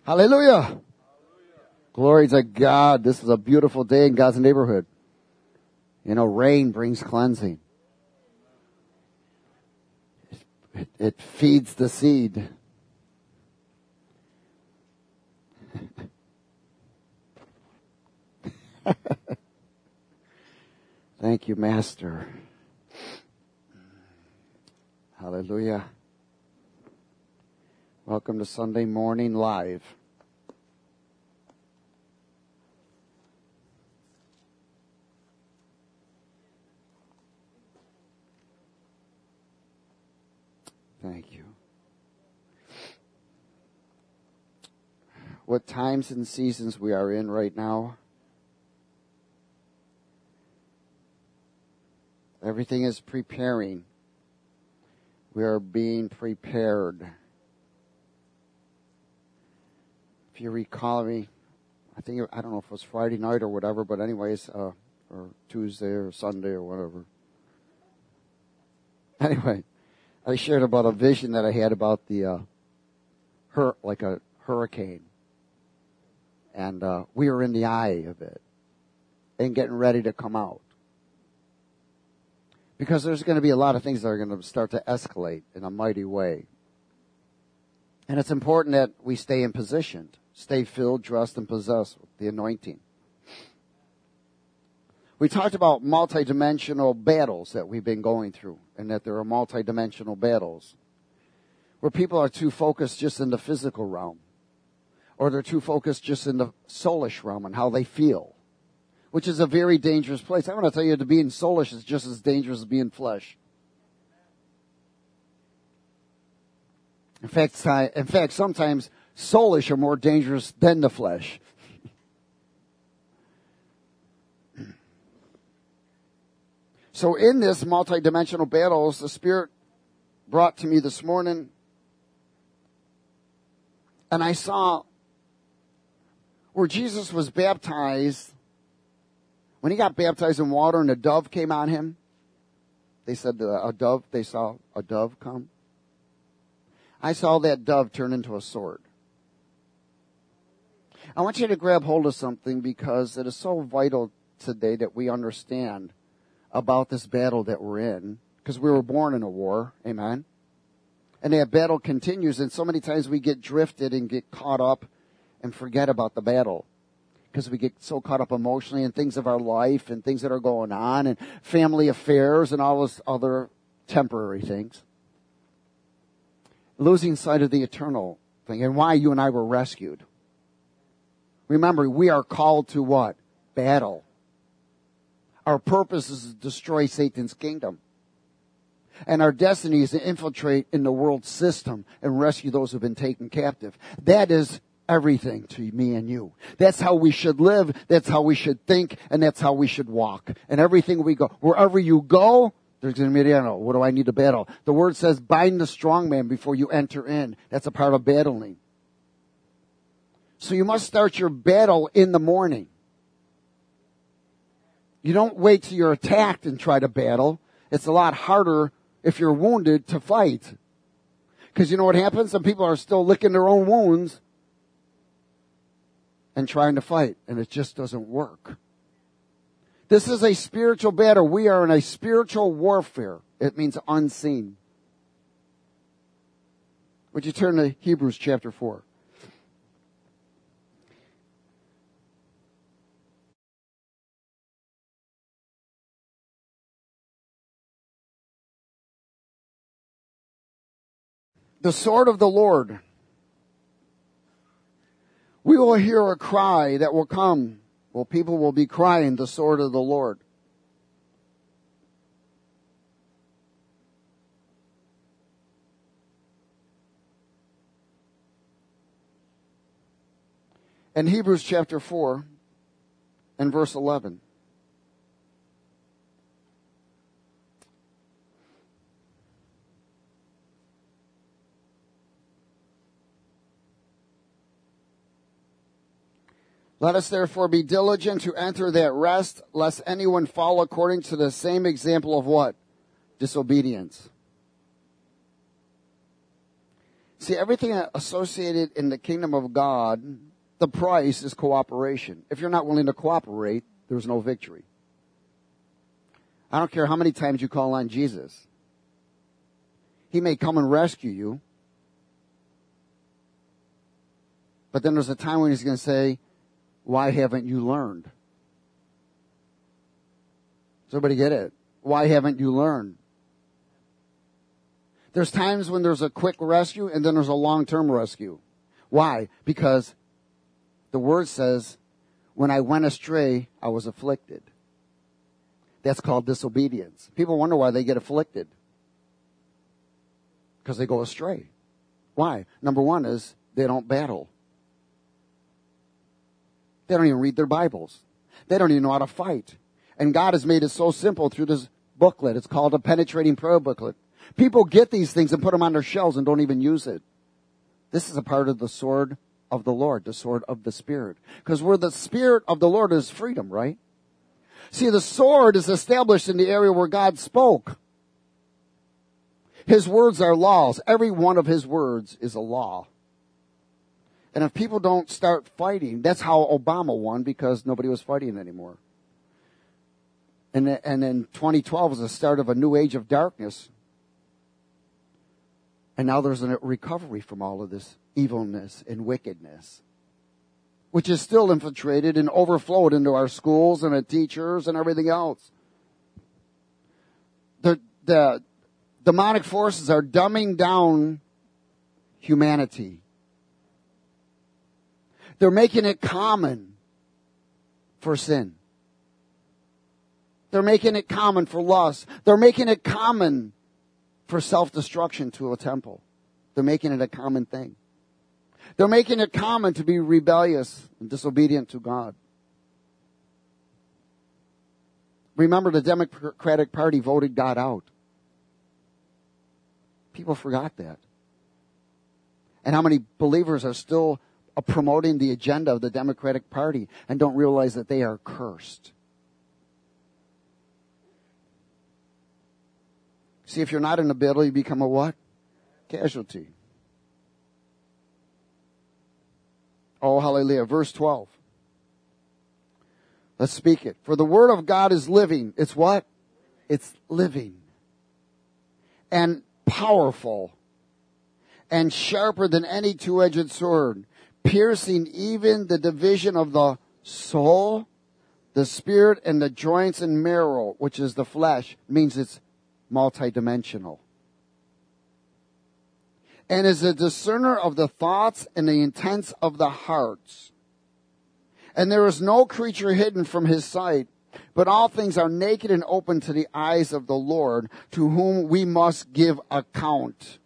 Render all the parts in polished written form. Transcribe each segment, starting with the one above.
Hallelujah. Glory to God. This is a beautiful day in God's neighborhood. You know, rain brings cleansing. It feeds the seed. Thank you, Master. Hallelujah. Welcome to Sunday Morning Live. Thank you. What times and seasons we are in right now. Everything is preparing. We are being prepared. If you recall me, I don't know if it was Friday night or whatever, but anyways, or Tuesday or Sunday or whatever. Anyway, I shared about a vision that I had about like a hurricane. And we were in the eye of it and getting ready to come out. Because there's going to be a lot of things that are going to start to escalate in a mighty way. And it's important that we stay in position, stay filled, dressed, and possessed with the anointing. We talked about multidimensional battles that we've been going through, and that there are multidimensional battles where people are too focused just in the physical realm, or they're too focused just in the soulish realm and how they feel, which is a very dangerous place. I want to tell you that being soulish is just as dangerous as being flesh. In fact, sometimes soulish are more dangerous than the flesh. So in this multidimensional battles, the Spirit brought to me this morning, and I saw where Jesus was baptized. When he got baptized in water and a dove came on him, they said they saw a dove come. I saw that dove turn into a sword. I want you to grab hold of something because it is so vital today that we understand about this battle that we're in, because we were born in a war, amen? And that battle continues, and so many times we get drifted and get caught up and forget about the battle. Because we get so caught up emotionally in things of our life and things that are going on and family affairs and all those other temporary things. Losing sight of the eternal thing and why you and I were rescued. Remember, we are called to what? Battle. Our purpose is to destroy Satan's kingdom. And our destiny is to infiltrate in the world system and rescue those who have been taken captive. That is everything to me and you. That's how we should live. That's how we should think. And that's how we should walk. And everything we go, wherever you go, there's going to be, what do I need to battle? The word says, bind the strong man before you enter in. That's a part of battling. So you must start your battle in the morning. You don't wait till you're attacked and try to battle. It's a lot harder if you're wounded to fight. Because you know what happens? Some people are still licking their own wounds and trying to fight, and it just doesn't work. This is a spiritual battle. We are in a spiritual warfare. It means unseen. Would you turn to Hebrews chapter 4? The sword of the Lord. We will hear a cry that will come. Well, people will be crying the sword of the Lord. In Hebrews chapter 4 and verse 11. Let us therefore be diligent to enter that rest, lest anyone fall according to the same example of what? Disobedience. See, everything associated in the kingdom of God, the price is cooperation. If you're not willing to cooperate, there's no victory. I don't care how many times you call on Jesus. He may come and rescue you. But then there's a time when he's going to say, why haven't you learned? Does everybody get it? Why haven't you learned? There's times when there's a quick rescue and then there's a long-term rescue. Why? Because the word says, when I went astray, I was afflicted. That's called disobedience. People wonder why they get afflicted. Because they go astray. Why? Number one is they don't battle. They don't even read their Bibles. They don't even know how to fight. And God has made it so simple through this booklet. It's called a penetrating prayer booklet. People get these things and put them on their shelves and don't even use it. This is a part of the sword of the Lord, the sword of the Spirit. Because where the Spirit of the Lord is freedom, right? See, the sword is established in the area where God spoke. His words are laws. Every one of his words is a law. And if people don't start fighting, that's how Obama won, because nobody was fighting anymore. And then 2012 was the start of a new age of darkness. And now there's a recovery from all of this evilness and wickedness, which is still infiltrated and overflowed into our schools and our teachers and everything else. The demonic forces are dumbing down humanity. They're making it common for sin. They're making it common for lust. They're making it common for self-destruction to a temple. They're making it a common thing. They're making it common to be rebellious and disobedient to God. Remember, the Democratic Party voted God out. People forgot that. And how many believers are still promoting the agenda of the Democratic Party and don't realize that they are cursed? See, if you're not in the battle, you become a what? Casualty. Oh, hallelujah. Verse 12. Let's speak it. For the word of God is living. It's what? It's living. And powerful. And sharper than any two-edged sword. Piercing even the division of the soul, the spirit, and the joints and marrow, which is the flesh. Means it's multidimensional. And is a discerner of the thoughts and the intents of the hearts. And there is no creature hidden from his sight, but all things are naked and open to the eyes of the Lord, to whom we must give account.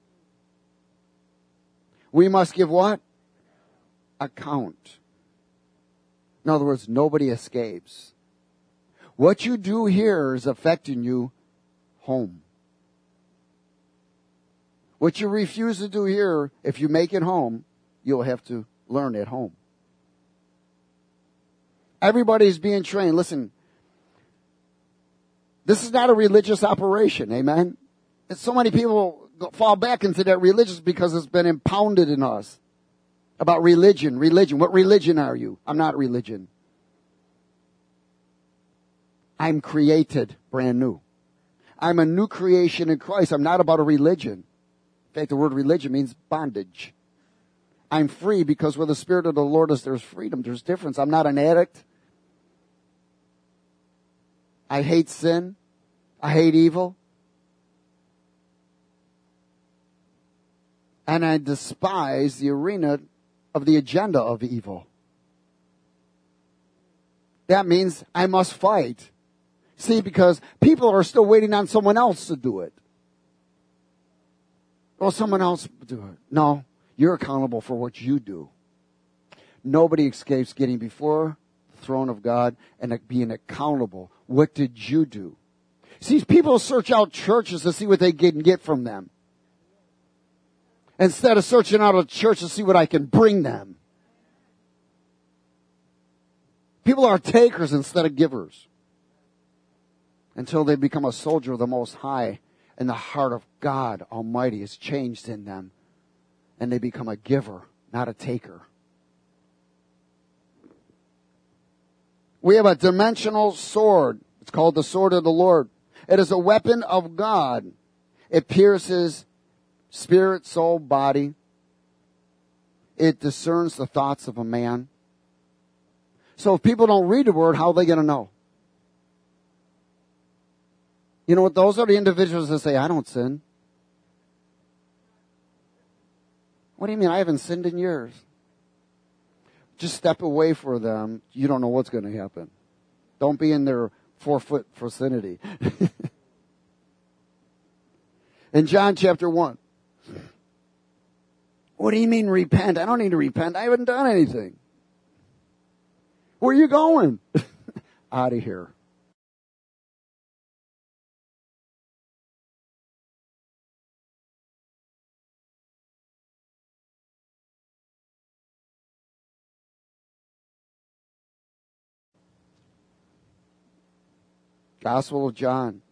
We must give what? Account. In other words, nobody escapes. What you do here is affecting you home. What you refuse to do here, if you make it home, you'll have to learn at home. Everybody's being trained. Listen, this is not a religious operation, amen? And so many people fall back into that religious because it's been impounded in us. About religion. What religion are you? I'm not religion. I'm created brand new. I'm a new creation in Christ. I'm not about a religion. In fact, the word religion means bondage. I'm free because where the Spirit of the Lord is, there's freedom. There's difference. I'm not an addict. I hate sin. I hate evil. And I despise the arena of the agenda of evil. That means I must fight. See, because people are still waiting on someone else to do it. Well, someone else do it. No, you're accountable for what you do. Nobody escapes getting before the throne of God and being accountable. What did you do? See, people search out churches to see what they can get from them, instead of searching out a church to see what I can bring them. People are takers instead of givers, until they become a soldier of the Most High, and the heart of God Almighty is changed in them. and they become a giver, not a taker. We have a dimensional sword. It's called the sword of the Lord. It is a weapon of God. It pierces spirit, soul, body. It discerns the thoughts of a man. So if people don't read the word, how are they going to know? You know what? Those are the individuals that say, I don't sin. What do you mean? I haven't sinned in years. Just step away from them. You don't know what's going to happen. Don't be in their 4-foot vicinity. In John chapter 1. What do you mean repent? I don't need to repent. I haven't done anything. Where are you going? Out of here. Gospel of John.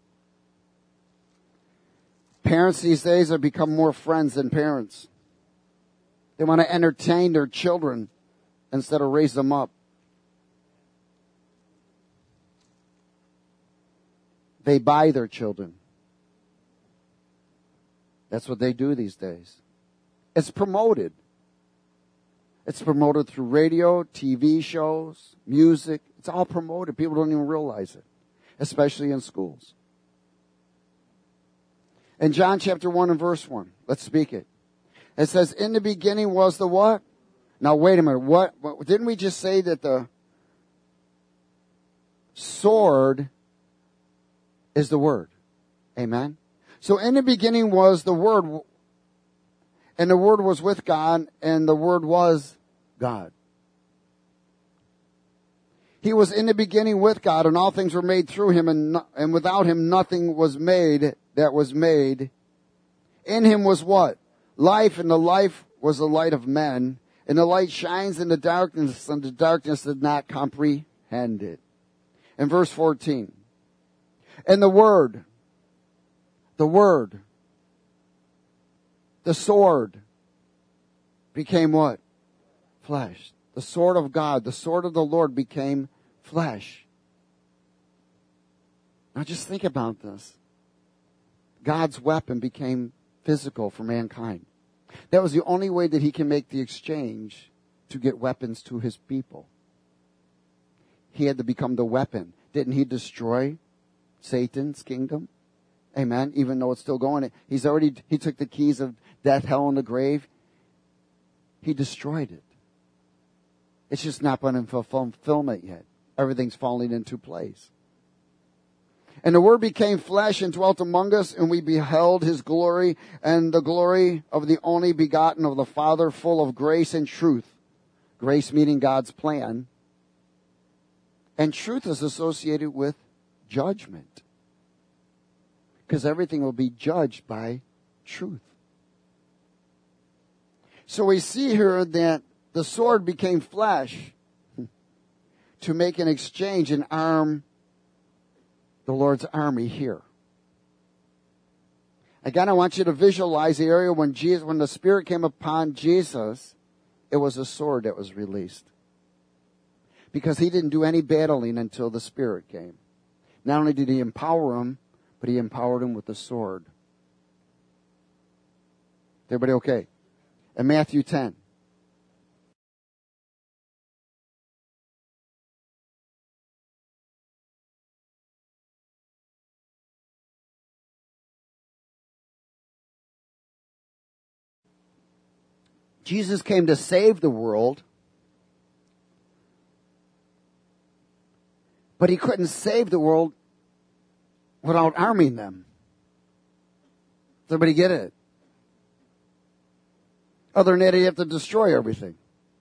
Parents these days have become more friends than parents. They want to entertain their children instead of raise them up. They buy their children. That's what they do these days. It's promoted. It's promoted through radio, TV shows, music. It's all promoted. People don't even realize it, especially in schools. In John chapter 1 and verse 1, let's speak it. It says, in the beginning was the what? Now wait a minute. What didn't we just say that the sword is the word? Amen. So in the beginning was the word, and the word was with God, and the word was God. He was in the beginning with God, and all things were made through him, and without him nothing was made that was made. In him was what? Life, and the life was the light of men. And the light shines in the darkness, and the darkness did not comprehend it. In verse 14. And the word, the sword became what? Flesh. The sword of God, the sword of the Lord became flesh. Now just think about this. God's weapon became physical for mankind. That was the only way that he can make the exchange to get weapons to his people. He had to become the weapon. Didn't he destroy Satan's kingdom? Amen. Even though it's still going. He took the keys of death, hell, and the grave. He destroyed it. It's just not been in fulfillment yet. Everything's falling into place. And the Word became flesh and dwelt among us, and we beheld his glory, and the glory of the only begotten of the Father, full of grace and truth. Grace meaning God's plan. And truth is associated with judgment. Because everything will be judged by truth. So we see here that the sword became flesh to make an exchange and arm the Lord's army here. Again, I want you to visualize the area when the Spirit came upon Jesus, it was a sword that was released. Because he didn't do any battling until the Spirit came. Not only did he empower him, but he empowered him with the sword. Everybody okay? In Matthew 10. Jesus came to save the world, but he couldn't save the world without arming them. Does everybody get it? Other than that, he'd have to destroy everything.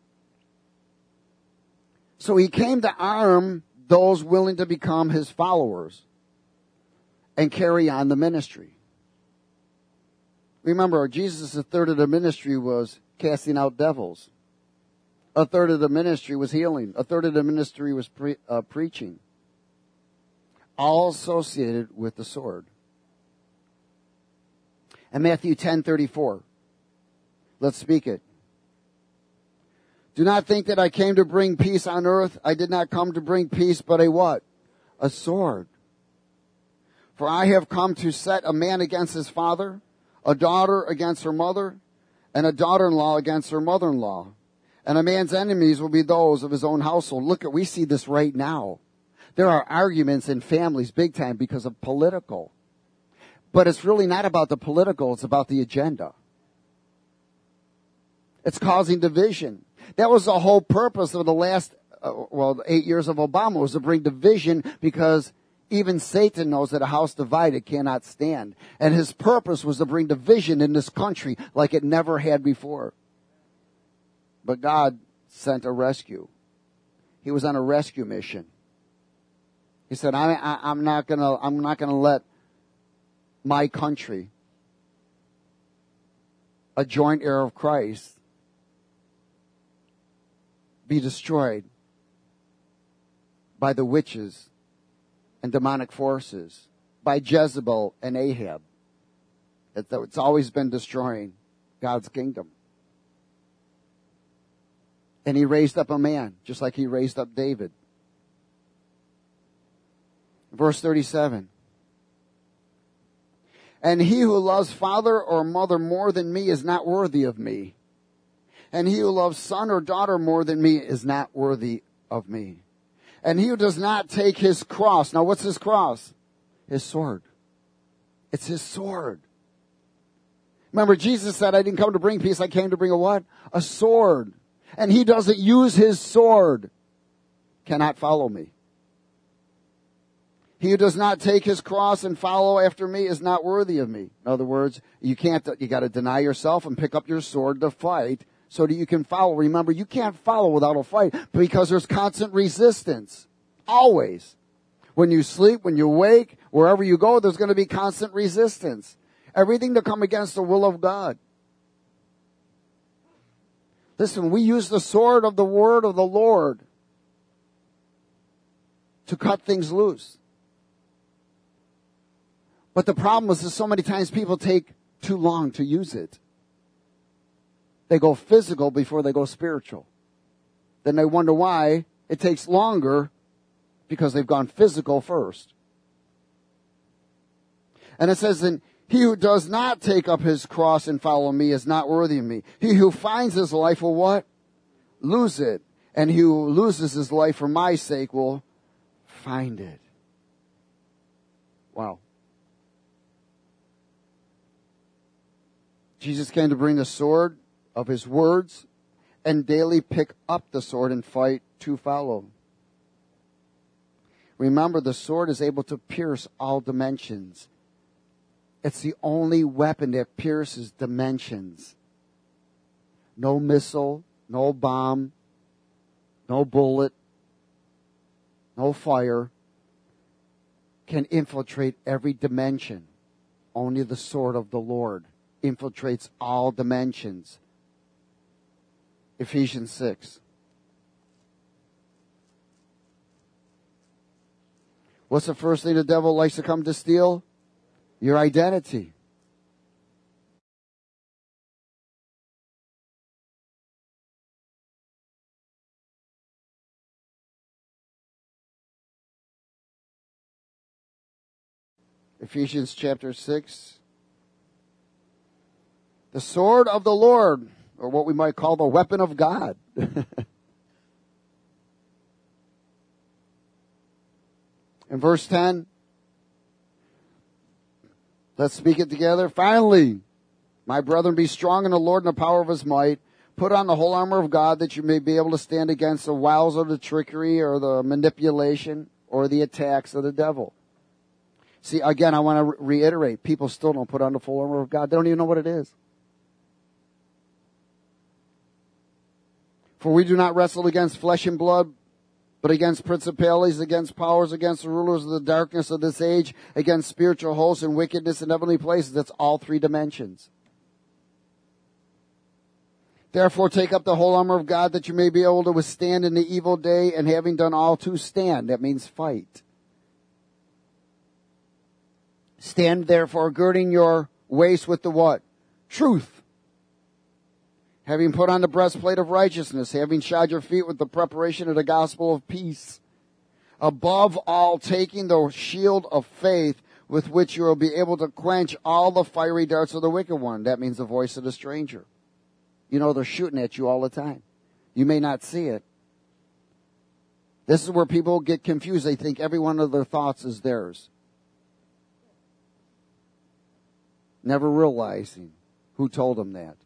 So he came to arm those willing to become his followers and carry on the ministry. Remember, Jesus, a third of the ministry was casting out devils. A third of the ministry was healing. A third of the ministry was preaching. All associated with the sword. And Matthew 10:34. Let's speak it. Do not think that I came to bring peace on earth. I did not come to bring peace, but a what? A sword. For I have come to set a man against his father, a daughter against her mother, and a daughter-in-law against her mother-in-law. And a man's enemies will be those of his own household. Look, we see this right now. There are arguments in families big time because of political. But it's really not about the political, it's about the agenda. It's causing division. That was the whole purpose of the last, 8 years of Obama, was to bring division, because even Satan knows that a house divided cannot stand. And his purpose was to bring division in this country like it never had before. But God sent a rescue. He was on a rescue mission. He said, I'm not gonna let my country, a joint heir of Christ, be destroyed by the witches and demonic forces, by Jezebel and Ahab. It's always been destroying God's kingdom. And he raised up a man, just like he raised up David. Verse 37. And he who loves father or mother more than me is not worthy of me. And he who loves son or daughter more than me is not worthy of me. And he who does not take his cross. Now what's his cross? His sword. It's his sword. Remember, Jesus said, I didn't come to bring peace. I came to bring a what? A sword. And he doesn't use his sword cannot follow me. He who does not take his cross and follow after me is not worthy of me. In other words, you got to deny yourself and pick up your sword to fight so that you can follow. Remember, you can't follow without a fight because there's constant resistance. Always. When you sleep, when you wake, wherever you go, there's going to be constant resistance. Everything to come against the will of God. Listen, we use the sword of the word of the Lord to cut things loose. But the problem is that so many times people take too long to use it. They go physical before they go spiritual. Then they wonder why it takes longer, because they've gone physical first. And it says, and he who does not take up his cross and follow me is not worthy of me. He who finds his life will what? Lose it. And he who loses his life for my sake will find it. Wow. Jesus came to bring the sword of his words and daily pick up the sword and fight to follow. Remember, the sword is able to pierce all dimensions. It's the only weapon that pierces dimensions. No missile, no bomb, no bullet, no fire can infiltrate every dimension. Only the sword of the Lord infiltrates all dimensions. Ephesians 6. What's the first thing the devil likes to come to steal? Your identity. Ephesians chapter 6. The sword of the Lord, or what we might call the weapon of God. In verse 10, let's speak it together. Finally, my brethren, be strong in the Lord and the power of his might. Put on the whole armor of God that you may be able to stand against the wiles of the trickery or the manipulation or the attacks of the devil. See, again, I want to reiterate, people still don't put on the full armor of God. They don't even know what it is. For we do not wrestle against flesh and blood, but against principalities, against powers, against the rulers of the darkness of this age, against spiritual hosts and wickedness in heavenly places. That's all three dimensions. Therefore, take up the whole armor of God that you may be able to withstand in the evil day, and having done all to stand. That means fight. Stand therefore, girding your waist with the what? Truth. Having put on the breastplate of righteousness, having shod your feet with the preparation of the gospel of peace. Above all, taking the shield of faith with which you will be able to quench all the fiery darts of the wicked one. That means the voice of the stranger. You know, they're shooting at you all the time. You may not see it. This is where people get confused. They think every one of their thoughts is theirs. Never realizing who told them that.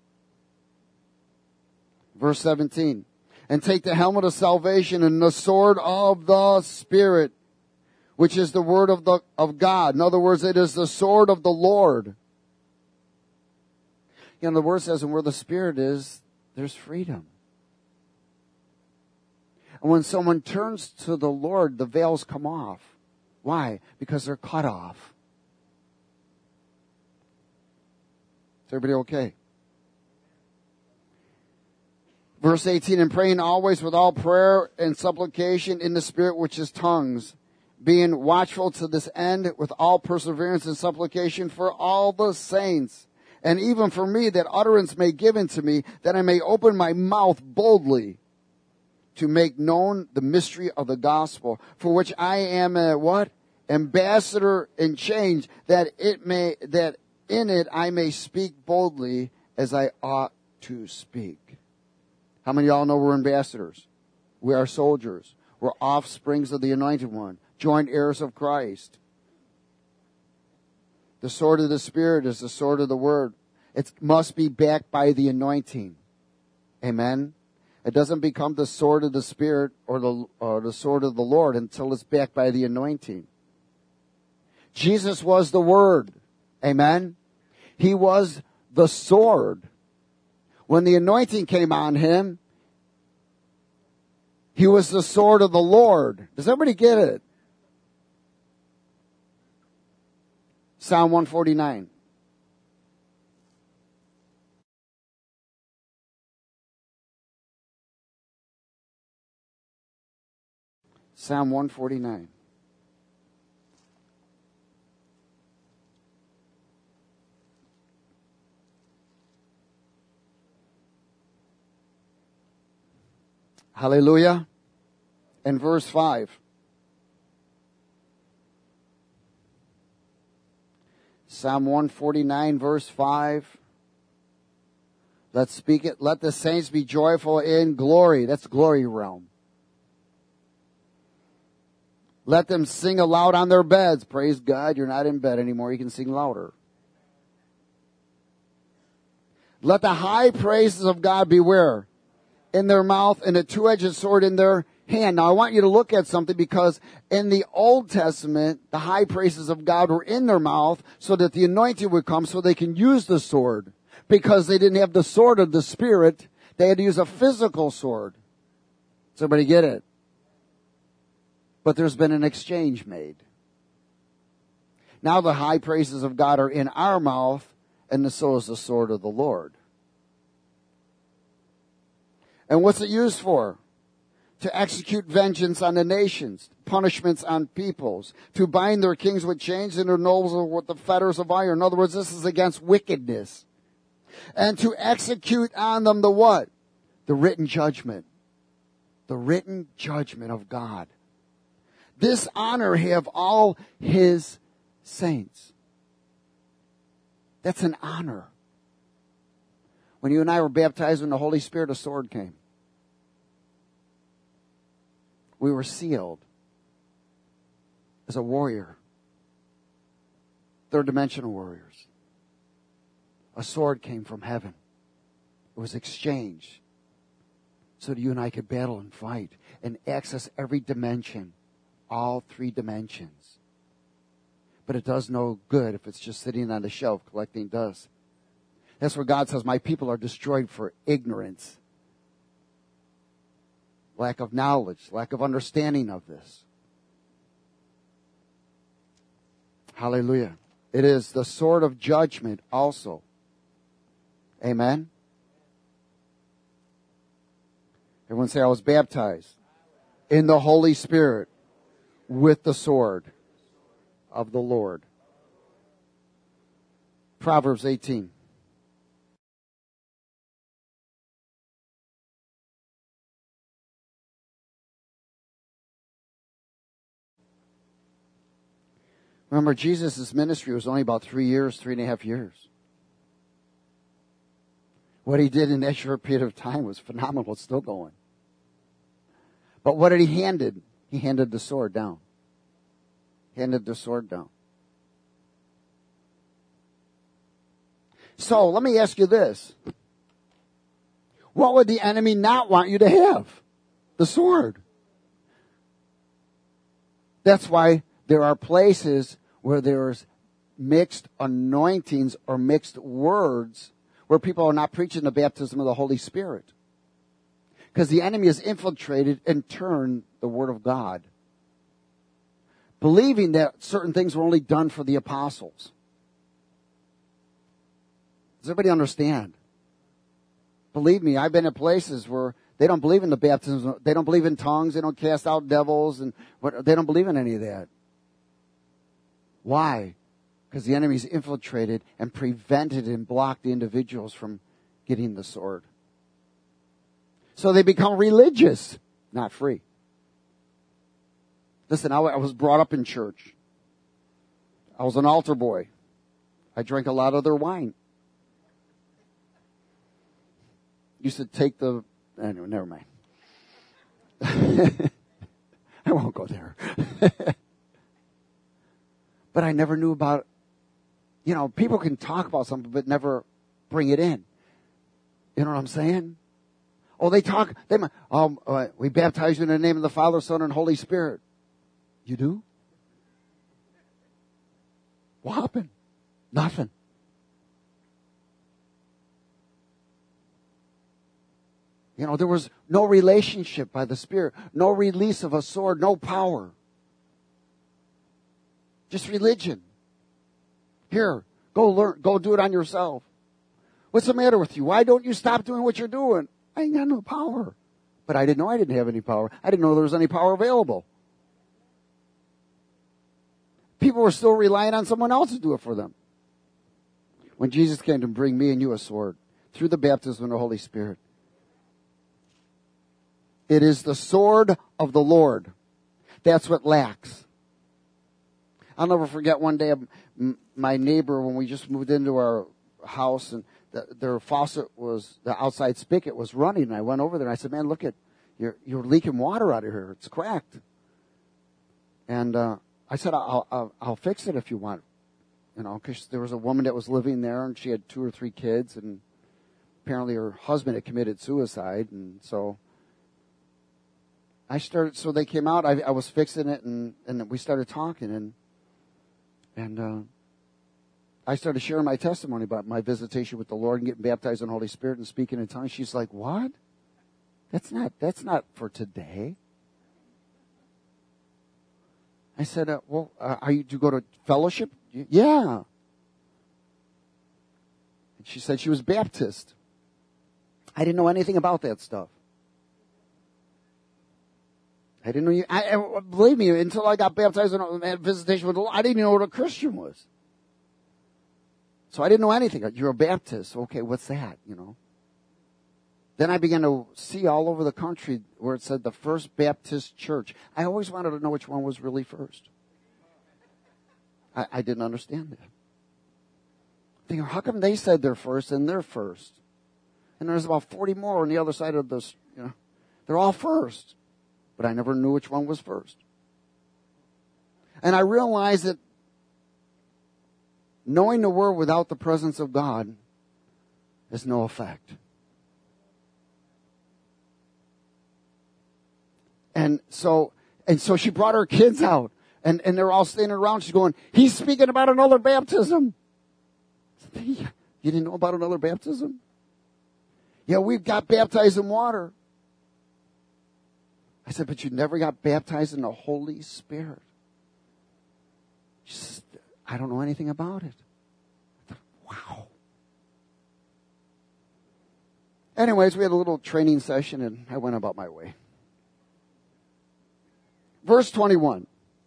Verse 17. And take the helmet of salvation and the sword of the Spirit, which is the word of God. In other words, it is the sword of the Lord. You know, the word says, and where the Spirit is, there's freedom. And when someone turns to the Lord, the veils come off. Why? Because they're cut off. Is everybody okay? Verse 18, and praying always with all prayer and supplication in the Spirit, which is tongues, being watchful to this end with all perseverance and supplication for all the saints, and even for me, that utterance may given to me, that I may open my mouth boldly to make known the mystery of the gospel, for which I am a what? Ambassador in chains, that in it I may speak boldly as I ought to speak. How many of y'all know we're ambassadors? We are soldiers. We're offsprings of the Anointed One, joint heirs of Christ. The sword of the Spirit is the sword of the Word. It must be backed by the anointing. Amen? It doesn't become the sword of the Spirit or the sword of the Lord until it's backed by the anointing. Jesus was the Word. Amen? He was the sword. When the anointing came on him, he was the sword of the Lord. Does everybody get it? Psalm 149. Psalm 149. Hallelujah. And verse 5. Psalm 149, verse 5. Let's speak it. Let the saints be joyful in glory. That's glory realm. Let them sing aloud on their beds. Praise God, you're not in bed anymore. You can sing louder. Let the high praises of God be where? In their mouth, and a two-edged sword in their hand. Now I want you to look at something, because in the Old Testament, the high praises of God were in their mouth so that the anointing would come so they can use the sword. Because they didn't have the sword of the Spirit, they had to use a physical sword. Does everybody get it? But there's been an exchange made. Now the high praises of God are in our mouth, and so is the sword of the Lord. And what's it used for? To execute vengeance on the nations, punishments on peoples, to bind their kings with chains and their nobles with the fetters of iron. In other words, this is against wickedness. And to execute on them the what? The written judgment. The written judgment of God. This honor have all his saints. That's an honor. When you and I were baptized in the Holy Spirit, a sword came. We were sealed as a warrior. Third dimensional warriors. A sword came from heaven. It was exchanged so that you and I could battle and fight and access every dimension, all three dimensions. But it does no good if it's just sitting on the shelf collecting dust. That's where God says, my people are destroyed for ignorance. Lack of knowledge, lack of understanding of this. Hallelujah. It is the sword of judgment also. Amen. Everyone say, I was baptized in the Holy Spirit with the sword of the Lord. Proverbs 18. Remember, Jesus' ministry was only about 3.5 years. What he did in that short period of time was phenomenal. It's still going. But what did he handed? He handed the sword down. Handed the sword down. So let me ask you this. What would the enemy not want you to have? The sword. That's why there are places where there's mixed anointings or mixed words where people are not preaching the baptism of the Holy Spirit. Because the enemy has infiltrated and turned the Word of God, believing that certain things were only done for the apostles. Does everybody understand? Believe me, I've been in places where they don't believe in the baptism. They don't believe in tongues. They don't cast out devils. They don't believe in any of that. Why? Because the enemy's infiltrated and prevented and blocked the individuals from getting the sword. So they become religious, not free. Listen, I was brought up in church. I was an altar boy. I drank a lot of their wine. Used to take anyway, never mind. I won't go there. But I never knew about, people can talk about something but never bring it in. You know what I'm saying? Oh, we baptize you in the name of the Father, Son, and Holy Spirit. You do? What happened? Nothing. There was no relationship by the Spirit, no release of a sword, no power. Just religion. Here, go learn, go do it on yourself. What's the matter with you? Why don't you stop doing what you're doing? I ain't got no power. But I didn't know I didn't have any power. I didn't know there was any power available. People were still relying on someone else to do it for them. When Jesus came to bring me and you a sword through the baptism of the Holy Spirit. It is the sword of the Lord. That's what lacks. I'll never forget one day my neighbor, when we just moved into our house, and their faucet the outside spigot was running, and I went over there and I said, man, look at, you're leaking water out of here. It's cracked. And I said, I'll fix it if you want. Because there was a woman that was living there, and she had 2 or 3 kids, and apparently her husband had committed suicide, and so so they came out, I was fixing it, and we started talking, and I started sharing my testimony about my visitation with the Lord and getting baptized in the Holy Spirit and speaking in tongues. She's like, what? That's not for today. I said, do you go to fellowship? Yeah. And she said she was Baptist. I didn't know anything about that stuff. I didn't know believe me, until I got baptized and had visitation with the Lord, I didn't even know what a Christian was. So I didn't know anything. You're a Baptist. Okay, what's that, Then I began to see all over the country where it said the First Baptist Church. I always wanted to know which one was really first. I didn't understand that. Thinking, how come they said they're first and they're first? And there's about 40 more on the other side of this, They're all first. But I never knew which one was first. And I realized that knowing the Word without the presence of God has no effect. And so she brought her kids out, and they're all standing around. She's going, he's speaking about another baptism. I said, you didn't know about another baptism? Yeah, we've got baptized in water. I said, but you never got baptized in the Holy Spirit. She said, I don't know anything about it. I thought, wow. Anyways, we had a little training session, and I went about my way. Verse 21.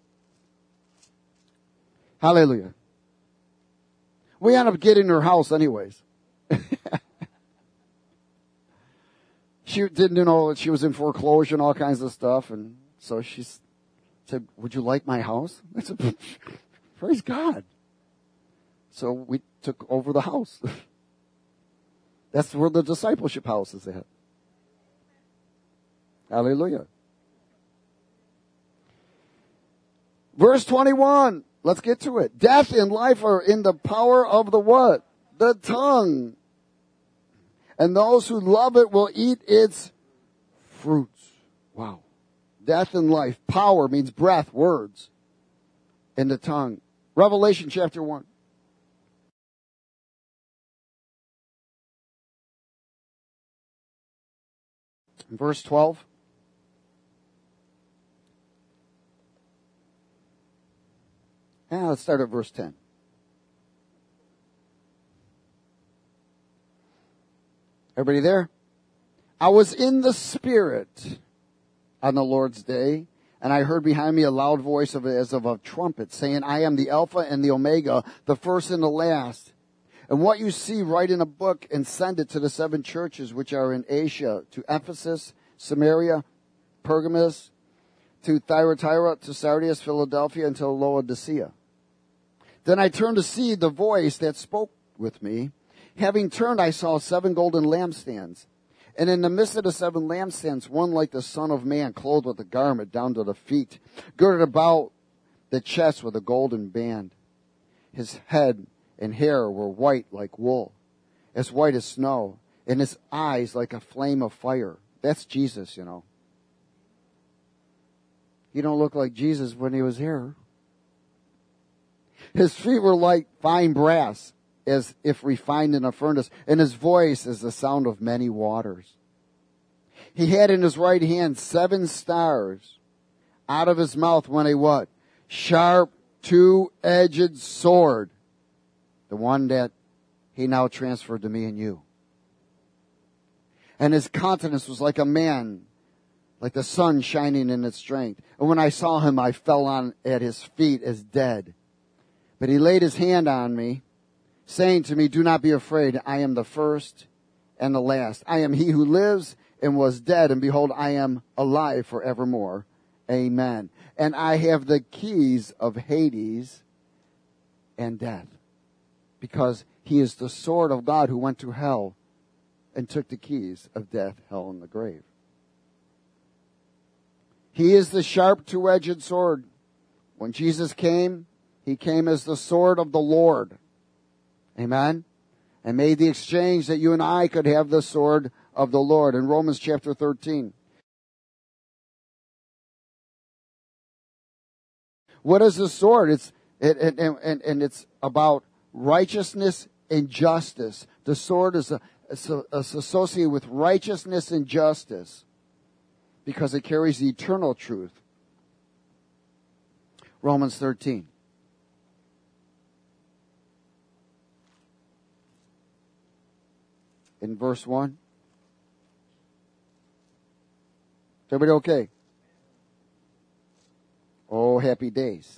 Hallelujah. We ended up getting her house anyways. She didn't know that she was in foreclosure and all kinds of stuff. And so she said, would you like my house? I said, Praise God. So we took over the house. That's where the discipleship house is at. Hallelujah. Verse 21. Let's get to it. Death and life are in the power of the what? The tongue. And those who love it will eat its fruits. Wow. Death and life. Power means breath, words. In the tongue. Revelation chapter 1. Verse 12. Let's start at verse 10. Everybody there? I was in the Spirit on the Lord's day, and I heard behind me a loud voice as of a trumpet, saying, I am the Alpha and the Omega, the first and the last. And what you see, write in a book and send it to the 7 churches which are in Asia, to Ephesus, Samaria, Pergamos, to Thyatira, to Sardis, Philadelphia, and to Laodicea. Then I turned to see the voice that spoke with me. Having turned, I saw 7 golden lampstands. And in the midst of the 7 lampstands, one like the Son of Man, clothed with a garment down to the feet, girded about the chest with a golden band. His head and hair were white like wool, as white as snow, and his eyes like a flame of fire. That's Jesus, you know. You don't look like Jesus when he was here. His feet were like fine brass, as if refined in a furnace, and his voice as the sound of many waters. He had in his right hand 7 stars. Out of his mouth went a what? Sharp, 2-edged sword. The one that he now transferred to me and you. And his countenance was like a man, like the sun shining in its strength. And when I saw him, I fell on at his feet as dead. But he laid his hand on me, saying to me, do not be afraid. I am the first and the last. I am he who lives and was dead, and behold, I am alive forevermore. Amen. And I have the keys of Hades and death, because he is the sword of God who went to hell and took the keys of death, hell, and the grave. He is the sharp 2-edged sword. When Jesus came, he came as the sword of the Lord. Amen. And made the exchange that you and I could have the sword of the Lord. In Romans chapter 13. What is the sword? It's about righteousness and justice. The sword is associated with righteousness and justice because it carries the eternal truth. Romans 13. In verse 1. Is everybody okay? Oh, happy days.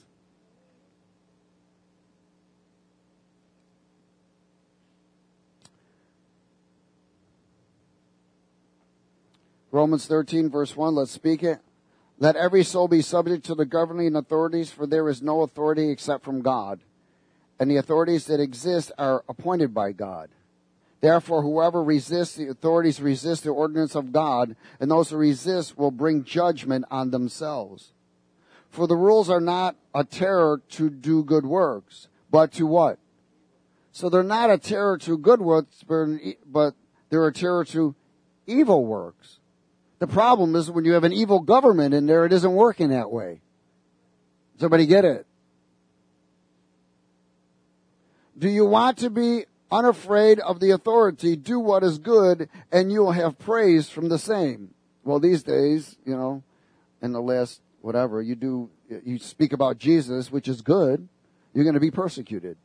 Romans 13, verse 1, let's speak it. Let every soul be subject to the governing authorities, for there is no authority except from God. And the authorities that exist are appointed by God. Therefore, whoever resists the authorities resist the ordinance of God, and those who resist will bring judgment on themselves. For the rules are not a terror to do good works, but to what? So they're not a terror to good works, but they're a terror to evil works. The problem is when you have an evil government in there, it isn't working that way. Does everybody get it? Do you want to be unafraid of the authority? Do what is good, and you will have praise from the same. Well, these days, you know, in the last whatever, you speak about Jesus, which is good, you're going to be persecuted.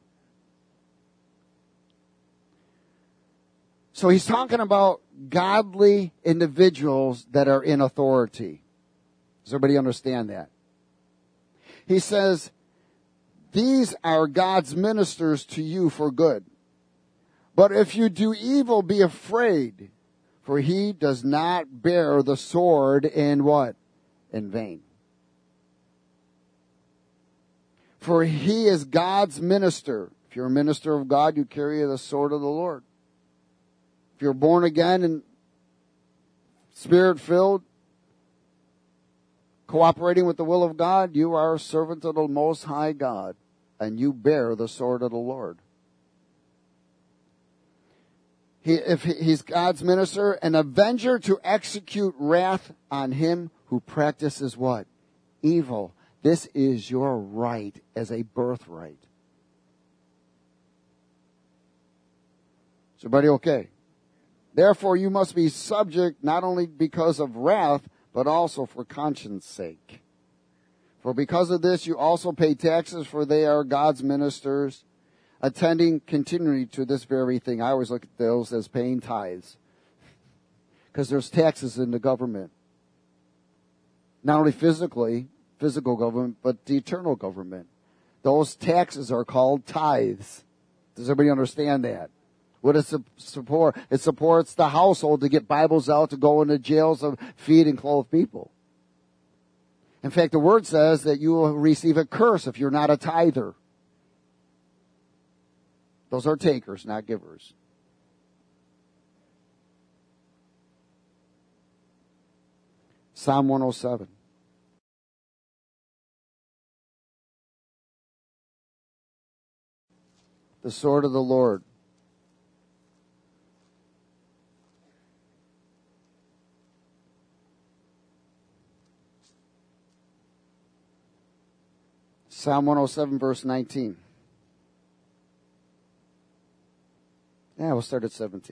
So he's talking about godly individuals that are in authority. Does everybody understand that? He says, these are God's ministers to you for good. But if you do evil, be afraid, for he does not bear the sword in what? In vain. For he is God's minister. If you're a minister of God, you carry the sword of the Lord. If you're born again and Spirit-filled, cooperating with the will of God, you are a servant of the Most High God, and you bear the sword of the Lord. If he's God's minister, an avenger to execute wrath on him who practices what? Evil. This is your right as a birthright. Is everybody okay? Therefore, you must be subject not only because of wrath, but also for conscience sake. For because of this, you also pay taxes, for they are God's ministers, attending continually to this very thing. I always look at those as paying tithes, because there's taxes in the government. Not only physical government, but the eternal government. Those taxes are called tithes. Does everybody understand that? What does it support? It supports the household to get Bibles out, to go into jails, to feed and clothe people. In fact, the word says that you will receive a curse if you're not a tither. Those are takers, not givers. Psalm 107. The sword of the Lord. Psalm 107, verse 19. Yeah, we'll start at 17.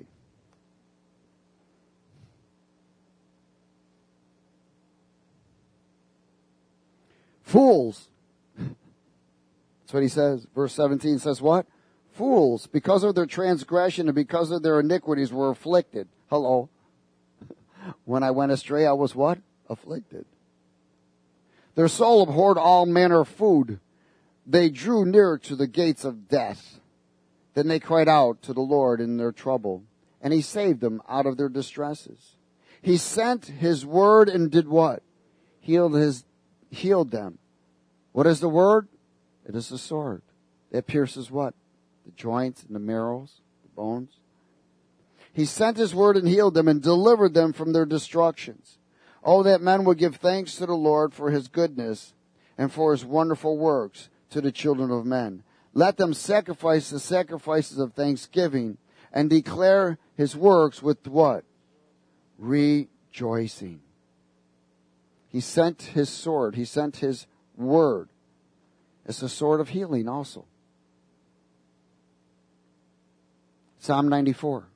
Fools. That's what he says. Verse 17 says what? Fools, because of their transgression and because of their iniquities, were afflicted. Hello. When I went astray, I was what? Afflicted. Their soul abhorred all manner of food. They drew near to the gates of death. Then they cried out to the Lord in their trouble, and he saved them out of their distresses. He sent his word and did what? Healed them. What is the word? It is the sword that pierces what? The joints and the marrows, the bones. He sent his word and healed them and delivered them from their destructions. Oh, that men would give thanks to the Lord for his goodness and for his wonderful works to the children of men. Let them sacrifice the sacrifices of thanksgiving and declare his works with what? Rejoicing. He sent his sword. He sent his word. It's a sword of healing also. Psalm 94.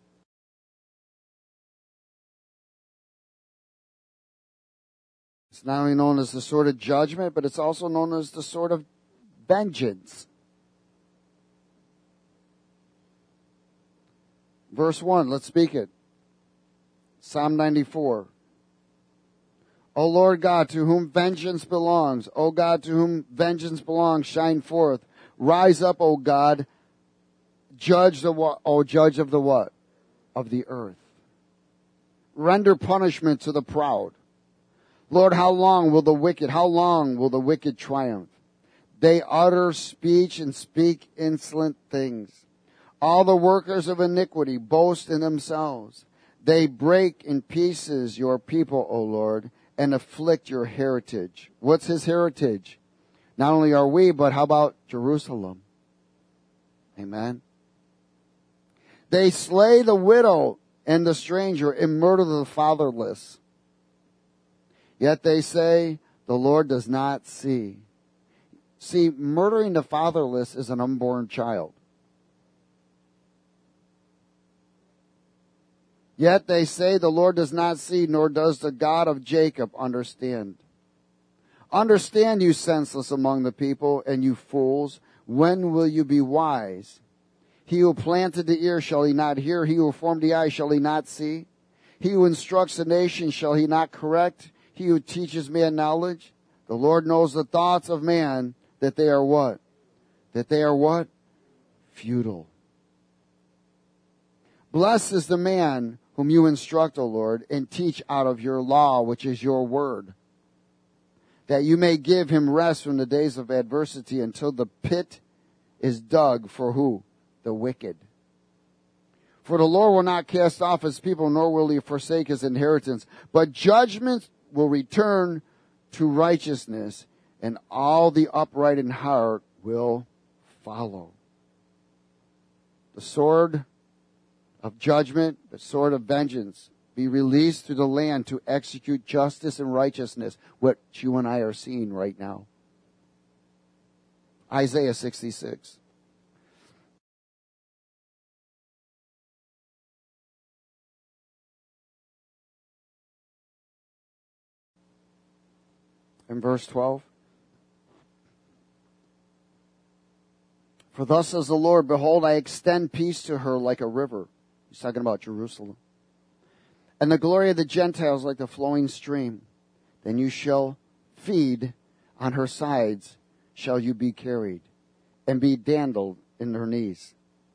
It's not only known as the sword of judgment, but it's also known as the sword of vengeance. Verse 1, let's speak it. Psalm 94. O Lord God, to whom vengeance belongs, O God, to whom vengeance belongs, shine forth. Rise up, O God, judge of the what? Of the earth. Render punishment to the proud. Lord, how long will the wicked triumph? They utter speech and speak insolent things. All the workers of iniquity boast in themselves. They break in pieces your people, O Lord, and afflict your heritage. What's his heritage? Not only are we, but how about Jerusalem? Amen. They slay the widow and the stranger and murder the fatherless. Yet they say, the Lord does not see. See, murdering the fatherless is an unborn child. Yet they say, the Lord does not see, nor does the God of Jacob understand. Understand, you senseless among the people, and you fools. When will you be wise? He who planted the ear, shall he not hear? He who formed the eye, shall he not see? He who instructs the nation, shall he not correct? He who teaches man knowledge? The Lord knows the thoughts of man, that they are what? That they are what? Futile. Blessed is the man whom you instruct, O Lord, and teach out of your law, which is your word. that you may give him rest from the days of adversity until the pit is dug for who? The wicked. For the Lord will not cast off his people, nor will he forsake his inheritance. But judgment will return to righteousness, and all the upright in heart will follow. The sword of judgment, the sword of vengeance, be released through the land to execute justice and righteousness, what you and I are seeing right now. Isaiah 66. In verse 12. For thus says the Lord, behold, I extend peace to her like a river. He's talking about Jerusalem. And the glory of the Gentiles like the flowing stream. Then you shall feed on her sides, shall you be carried, and be dandled in her knees.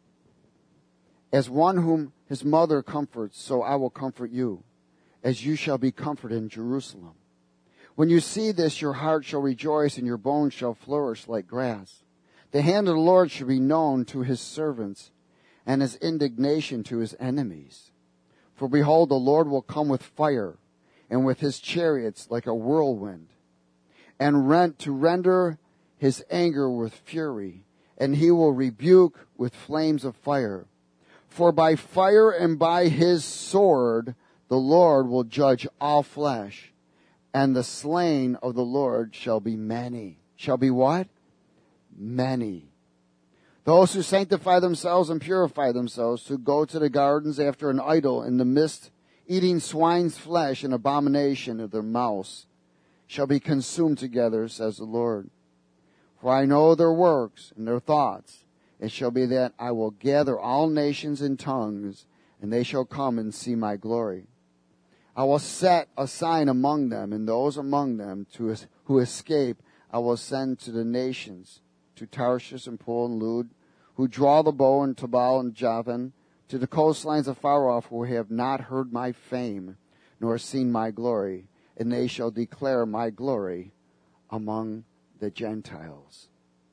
As one whom his mother comforts, so I will comfort you, as you shall be comforted in Jerusalem. When you see this, your heart shall rejoice, and your bones shall flourish like grass. The hand of the Lord shall be known to his servants, and his indignation to his enemies. For behold, the Lord will come with fire, and with his chariots like a whirlwind, and render his anger with fury, and he will rebuke with flames of fire. For by fire and by his sword the Lord will judge all flesh, and the slain of the Lord shall be many. Shall be what? Many. Those who sanctify themselves and purify themselves, who go to the gardens after an idol in the midst, eating swine's flesh and abomination of their mouths, shall be consumed together, says the Lord. For I know their works and their thoughts. It shall be that I will gather all nations and tongues, and they shall come and see my glory. I will set a sign among them, and those among them who escape I will send to the nations, to Tarshish and Pul and Lud, who draw the bow, and Tabal and Javan, to the coastlines of far off, who have not heard my fame, nor seen my glory, and they shall declare my glory among the Gentiles.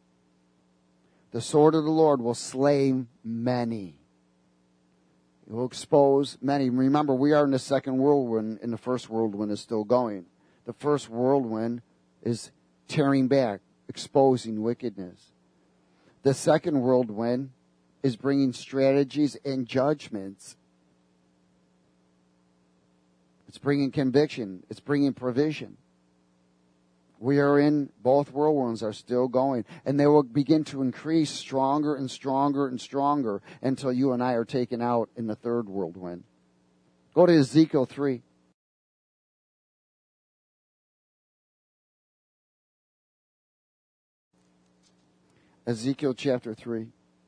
The sword of the Lord will slay many. It will expose many. Remember, we are in the second whirlwind, and the first whirlwind is still going. The first whirlwind is tearing back, exposing wickedness. The second whirlwind is bringing strategies and judgments. It's bringing conviction. It's bringing provision. We are in, both whirlwinds are still going. And they will begin to increase stronger and stronger and stronger until you and I are taken out in the third whirlwind. Go to Ezekiel 3. Ezekiel chapter 3.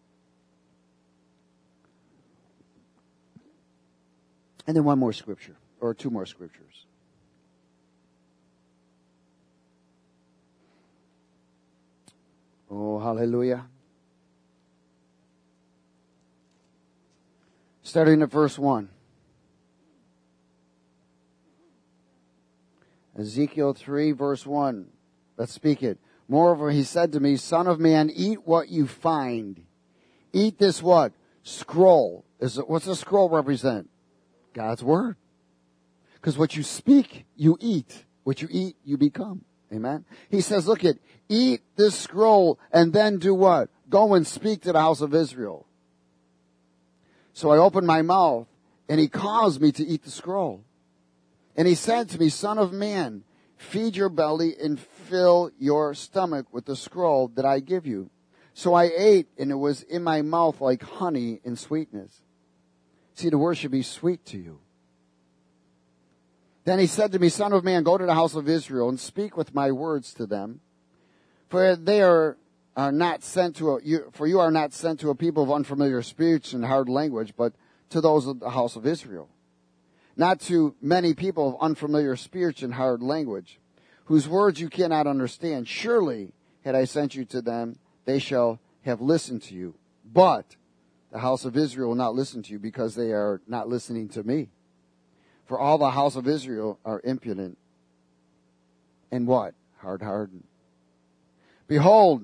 And then one more scripture, or two more scriptures. Oh, hallelujah. Starting at verse 1. Ezekiel 3, verse 1. Let's speak it. Moreover, he said to me, Son of man, eat what you find. Eat this what? Scroll. What's a scroll represent? God's word. Because what you speak, you eat. What you eat, you become. Amen. He says, look at, eat this scroll and then do what? Go and speak to the house of Israel. So I opened my mouth and he caused me to eat the scroll. And he said to me, Son of man, feed your belly and fill your stomach with the scroll that I give you. So I ate, and it was in my mouth like honey and sweetness. See, the word should be sweet to you. Then he said to me, Son of man, go to the house of Israel and speak with my words to them. For they are not sent to you are not sent to a people of unfamiliar speech and hard language, but to those of the house of Israel. Not to many people of unfamiliar speech and hard language, whose words you cannot understand. Surely, had I sent you to them, they shall have listened to you. But the house of Israel will not listen to you, because they are not listening to me. For all the house of Israel are impudent and what? hard-hardened. Behold,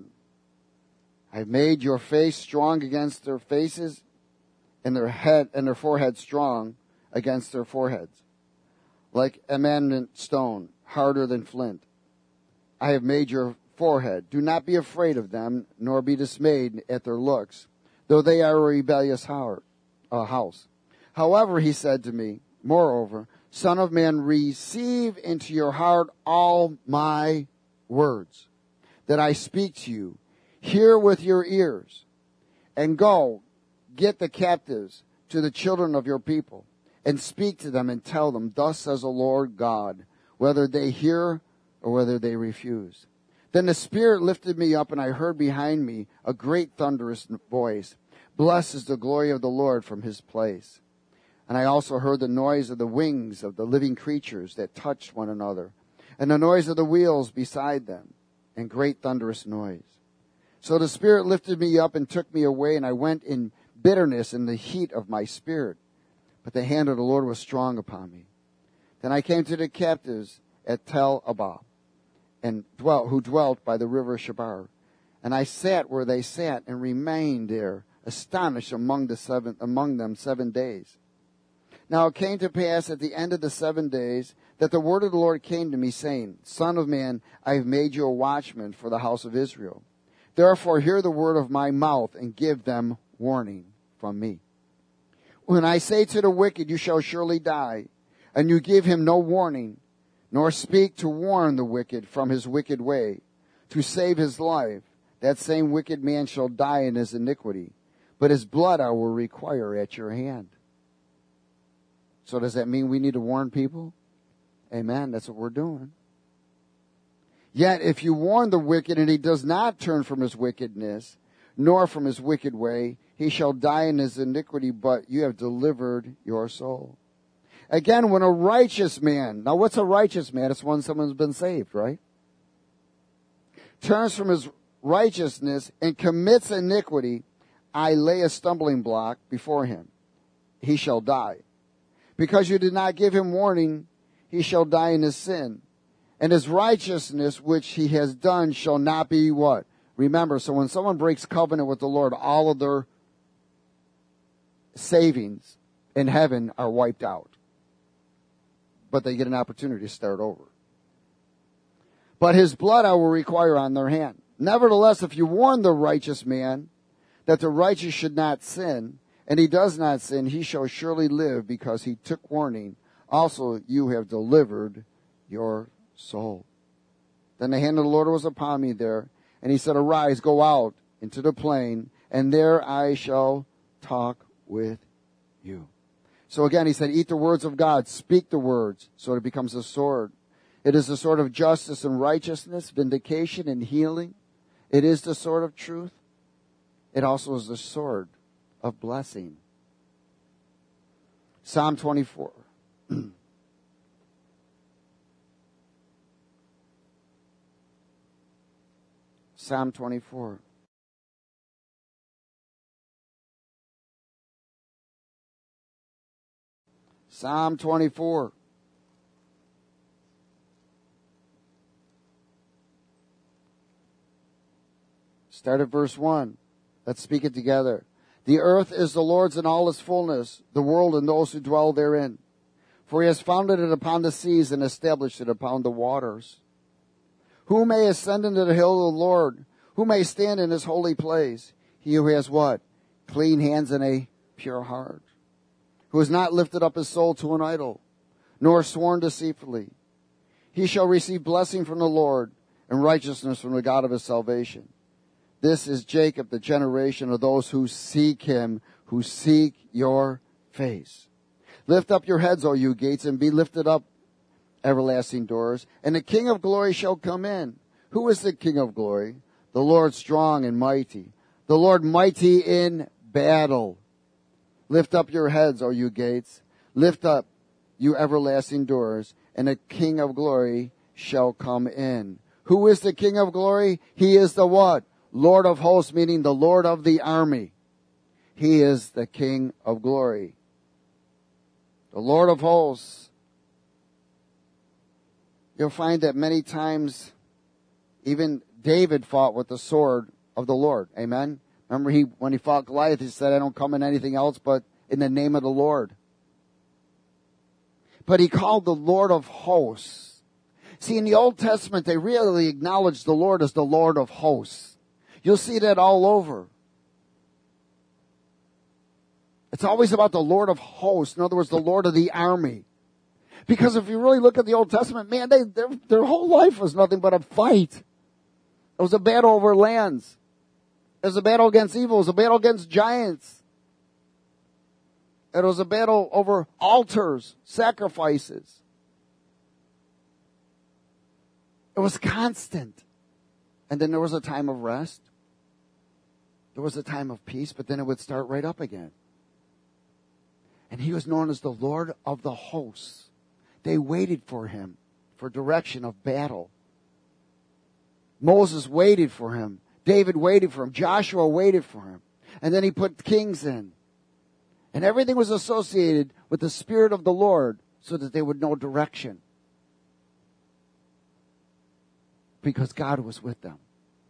I have made your face strong against their faces, and their forehead strong against their foreheads, like adamant stone, harder than flint. I have made your forehead. Do not be afraid of them, nor be dismayed at their looks, though they are a rebellious house. However, he said to me, moreover, Son of man, receive into your heart all my words that I speak to you. Hear with your ears, and go, get the captives to the children of your people, and speak to them and tell them, thus says the Lord God, whether they hear or whether they refuse. Then the Spirit lifted me up, and I heard behind me a great thunderous voice. Blessed is the glory of the Lord from his place. And I also heard the noise of the wings of the living creatures that touched one another, and the noise of the wheels beside them, and great thunderous noise. So the Spirit lifted me up and took me away, and I went in bitterness in the heat of my spirit. But the hand of the Lord was strong upon me. Then I came to the captives at Tel Abba, who dwelt by the river Chebar. And I sat where they sat, and remained there, astonished among them 7 days. Now it came to pass at the end of the 7 days that the word of the Lord came to me, saying, Son of man, I have made you a watchman for the house of Israel. Therefore hear the word of my mouth, and give them warning from me. When I say to the wicked, you shall surely die, and you give him no warning, nor speak to warn the wicked from his wicked way, to save his life, that same wicked man shall die in his iniquity, but his blood I will require at your hand. So does that mean we need to warn people? Amen. That's what we're doing. Yet if you warn the wicked, and he does not turn from his wickedness, nor from his wicked way, he shall die in his iniquity, but you have delivered your soul. Again, when a righteous man, now what's a righteous man? It's when someone's been saved, right? Turns from his righteousness and commits iniquity, I lay a stumbling block before him. He shall die. Because you did not give him warning, he shall die in his sin. And his righteousness, which he has done, shall not be what? Remember, so when someone breaks covenant with the Lord, all of their savings in heaven are wiped out. But they get an opportunity to start over. But his blood I will require on their hand. Nevertheless, if you warn the righteous man that the righteous should not sin, and he does not sin, he shall surely live, because he took warning. Also you have delivered your soul. Then the hand of the Lord was upon me there, and he said, Arise, go out into the plain, and there I shall talk with you. So again, he said, eat the words of God, speak the words, so it becomes a sword. It is the sword of justice and righteousness, vindication and healing. It is the sword of truth. It also is the sword of blessing. Psalm 24. Psalm 24. Psalm 24. Start at verse 1. Let's speak it together. The earth is the Lord's in all its fullness, the world and those who dwell therein. For he has founded it upon the seas and established it upon the waters. Who may ascend into the hill of the Lord? Who may stand in his holy place? He who has what? Clean hands and a pure heart. Who has not lifted up his soul to an idol, nor sworn deceitfully. He shall receive blessing from the Lord, and righteousness from the God of his salvation. This is Jacob, the generation of those who seek him, who seek your face. Lift up your heads, O you gates, and be lifted up, everlasting doors, and the King of glory shall come in. Who is the King of glory? The Lord strong and mighty, the Lord mighty in battle. Lift up your heads, O you gates. Lift up, you everlasting doors, and the King of glory shall come in. Who is the King of glory? He is the what? Lord of hosts, meaning the Lord of the army. He is the King of glory. The Lord of hosts. You'll find that many times Even David fought with the sword of the Lord. Amen? Remember when he fought Goliath, he said, I don't come in anything else but in the name of the Lord. But he called the Lord of hosts. See, in the Old Testament, they really acknowledge the Lord as the Lord of hosts. You'll see that all over. It's always about the Lord of hosts. In other words, the Lord of the army. Because if you really look at the Old Testament, man, their whole life was nothing but a fight. It was a battle over lands. It was a battle against evil. It was a battle against giants. It was a battle over altars, sacrifices. It was constant. And then there was a time of rest. There was a time of peace, but then it would start right up again. And he was known as the Lord of the hosts. They waited for him for direction of battle. Moses waited for him. David waited for him. Joshua waited for him. And then he put kings in. And everything was associated with the Spirit of the Lord so that they would know direction. Because God was with them.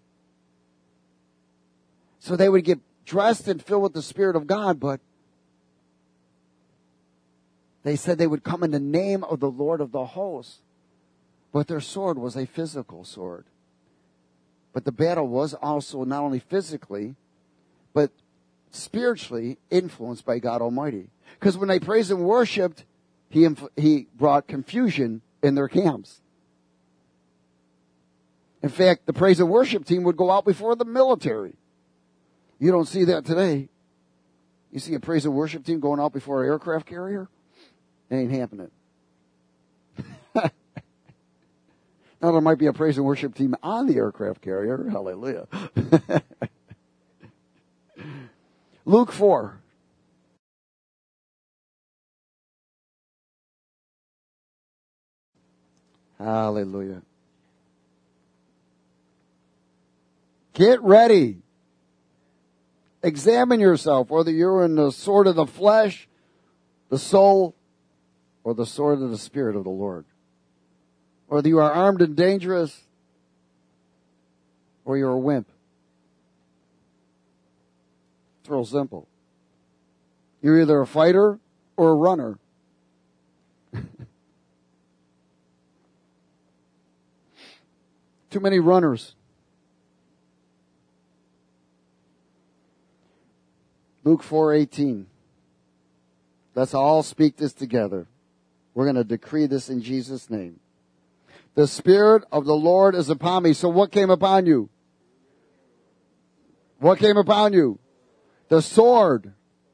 So they would get dressed and filled with the Spirit of God, but they said they would come in the name of the Lord of the hosts. But their sword was a physical sword. But the battle was also not only physically, but spiritually influenced by God Almighty. Because when they praised and worshiped, he brought confusion in their camps. In fact, the praise and worship team would go out before the military. You don't see that today. You see a praise and worship team going out before an aircraft carrier? It ain't happening. Now there might be a praise and worship team on the aircraft carrier. Hallelujah. Luke 4. Hallelujah. Get ready. Examine yourself, whether you're in the sword of the flesh, the soul, or the sword of the Spirit of the Lord. Whether you are armed and dangerous, or you're a wimp. It's real simple. You're either a fighter or a runner. Too many runners. Luke 4:18. Let's all speak this together. We're going to decree this in Jesus' name. The Spirit of the Lord is upon me. So what came upon you? What came upon you? The sword.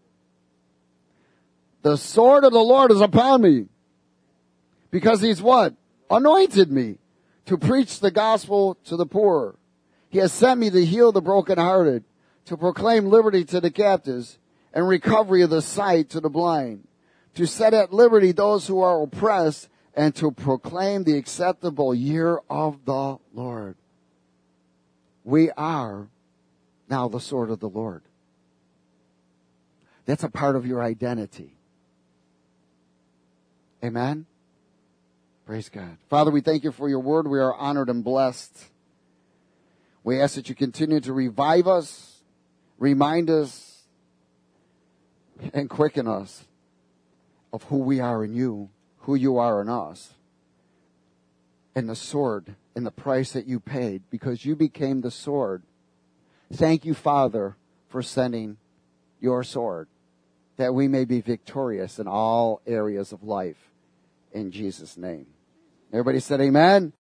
The sword of the Lord is upon me. Because he's what? Anointed me to preach the gospel to the poor. He has sent me to heal the brokenhearted, to proclaim liberty to the captives and recovery of the sight to the blind, to set at liberty those who are oppressed, and to proclaim the acceptable year of the Lord. We are now the sword of the Lord. That's a part of your identity. Amen? Praise God. Father, we thank you for your word. We are honored and blessed. We ask that you continue to revive us, remind us, and quicken us of who we are in you, who you are in us, and the sword and the price that you paid because you became the sword. Thank you, Father, for sending your sword that we may be victorious in all areas of life. In Jesus' name. Everybody said amen.